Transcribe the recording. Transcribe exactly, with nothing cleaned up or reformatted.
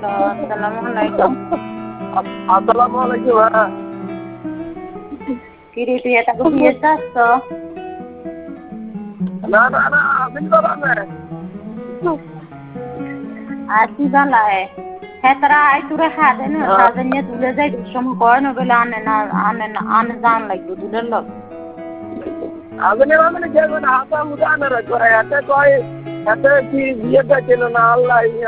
Hello আসসালামু আলাইকুম। আসসালামু আলাইকুম। হ্যাঁ কিরে তুই এত বিয়ে চাচ্ছ? না না না আসেন বাবা আর কি বালায় হ্যাঁ তারা আই তুরে হাতে না সাজে নিয়ে তুলে যাই সময় কয় না বলে আনে না আনে না আনে জান লাগবে তুলের লোক আপনি মানে কে কোন হাতা মুদানের করে এতে কয় এতে কি বিয়ে দেখেন না আল্লাহ